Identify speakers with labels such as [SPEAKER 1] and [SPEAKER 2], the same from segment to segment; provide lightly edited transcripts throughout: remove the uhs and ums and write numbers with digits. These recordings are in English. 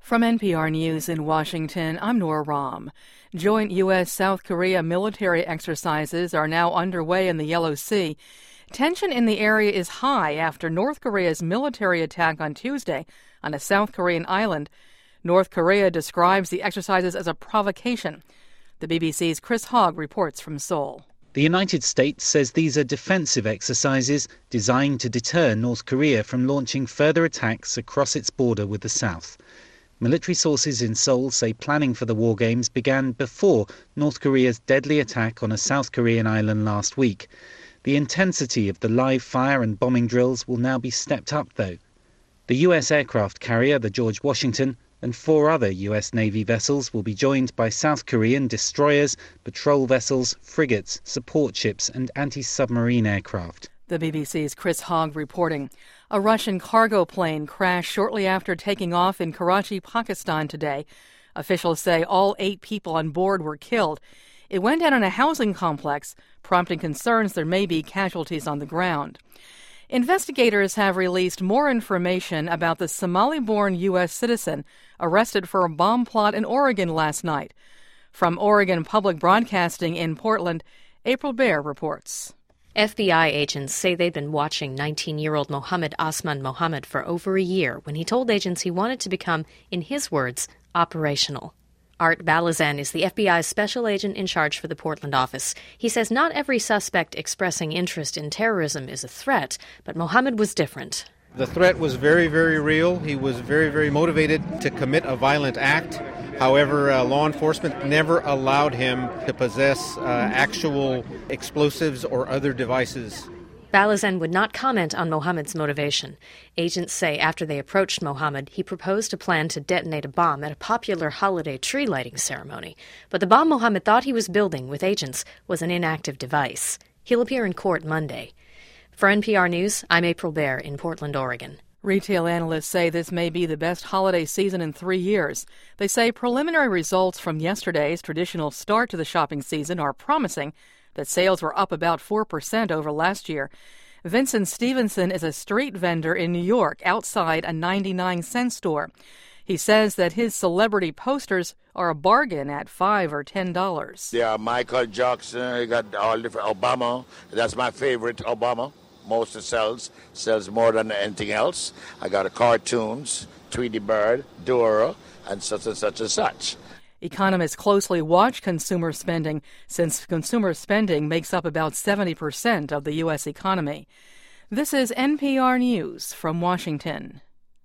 [SPEAKER 1] From NPR News in Washington, I'm Nora Rahm. Joint U.S.-South Korea military exercises are now underway in the Yellow Sea. Tension in the area is high after North Korea's military attack on Tuesday on a South Korean island. North Korea describes the exercises as a provocation. The BBC's Chris Hogg reports from Seoul.
[SPEAKER 2] The United States says these are defensive exercises designed to deter North Korea from launching further attacks across its border with the South. Military sources in Seoul say planning for the war games began before North Korea's deadly attack on a South Korean island last week. The intensity of the live fire and bombing drills will now be stepped up, though. The U.S. aircraft carrier, the George Washington, and 4 other U.S. Navy vessels will be joined by South Korean destroyers, patrol vessels, frigates, support ships, and anti-submarine aircraft.
[SPEAKER 1] The BBC's Chris Hogg reporting. A Russian cargo plane crashed shortly after taking off in Karachi, Pakistan today. Officials say all 8 people on board were killed. It went down in a housing complex, prompting concerns there may be casualties on the ground. Investigators have released more information about the Somali-born U.S. citizen arrested for a bomb plot in Oregon last night. From Oregon Public Broadcasting in Portland, April Baer reports.
[SPEAKER 3] FBI agents say they'd been watching 19-year-old Mohammed Osman Mohammed for over a year when he told agents he wanted to become, in his words, operational. Art Balazan is the FBI's special agent in charge for the Portland office. He says not every suspect expressing interest in terrorism is a threat, but Mohammed was different.
[SPEAKER 4] The threat was very, very real. He was very, very motivated to commit a violent act. However, law enforcement never allowed him to possess actual explosives or other devices.
[SPEAKER 3] Balazan would not comment on Mohammed's motivation. Agents say after they approached Mohammed, he proposed a plan to detonate a bomb at a popular holiday tree lighting ceremony. But the bomb Mohammed thought he was building with agents was an inactive device. He'll appear in court Monday. For NPR News, I'm April Baer in Portland, Oregon.
[SPEAKER 1] Retail analysts say this may be the best holiday season in 3 years. They say preliminary results from yesterday's traditional start to the shopping season are promising, that sales were up about 4% over last year. Vincent Stevenson is a street vendor in New York outside a 99-cent store. He says that his celebrity posters are a bargain at $5 or $10.
[SPEAKER 5] Yeah, Michael Jackson, you got all different Obama. That's my favorite, Obama. Most it sells more than anything else. I got cartoons, Tweety Bird, Dora, and such and such and such.
[SPEAKER 1] Economists closely watch consumer spending, since consumer spending makes up about 70% of the U.S. economy. This is NPR News from Washington.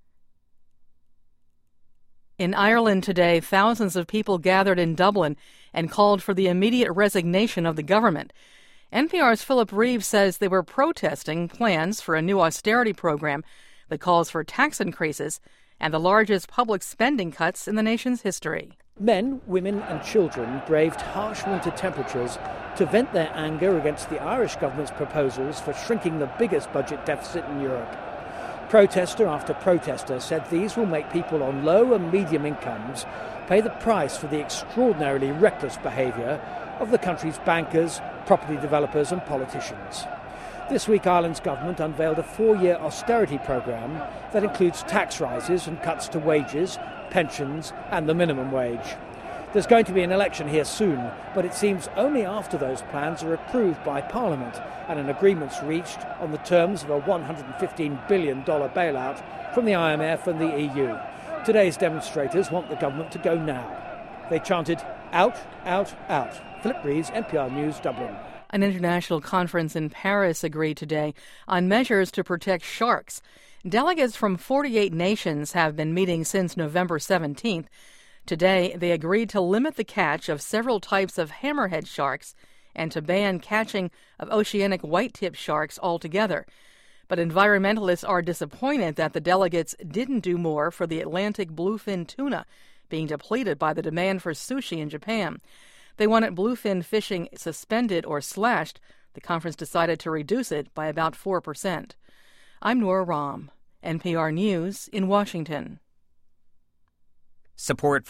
[SPEAKER 1] In Ireland today, thousands of people gathered in Dublin and called for the immediate resignation of the government. NPR's Philip Reeves says they were protesting plans for a new austerity program that calls for tax increases and the largest public spending cuts in the nation's history.
[SPEAKER 6] Men, women and children braved harsh winter temperatures to vent their anger against the Irish government's proposals for shrinking the biggest budget deficit in Europe. Protester after protester said these will make people on low and medium incomes pay the price for the extraordinarily reckless behaviour of the country's bankers, property developers and politicians. This week, Ireland's government unveiled a 4-year austerity programme that includes tax rises and cuts to wages, pensions and the minimum wage. There's going to be an election here soon, but it seems only after those plans are approved by Parliament and an agreement's reached on the terms of a $115 billion bailout from the IMF and the EU. Today's demonstrators want the government to go now. They chanted, "Out, out, out." Philip Reeves, NPR News, Dublin.
[SPEAKER 1] An international conference in Paris agreed today on measures to protect sharks. Delegates from 48 nations have been meeting since November 17th. Today, they agreed to limit the catch of several types of hammerhead sharks and to ban catching of oceanic white-tip sharks altogether. But environmentalists are disappointed that the delegates didn't do more for the Atlantic bluefin tuna, being depleted by the demand for sushi in Japan. They wanted bluefin fishing suspended or slashed. The conference decided to reduce it by about 4%. I'm Nora Rahm, NPR News in Washington.
[SPEAKER 7] Support for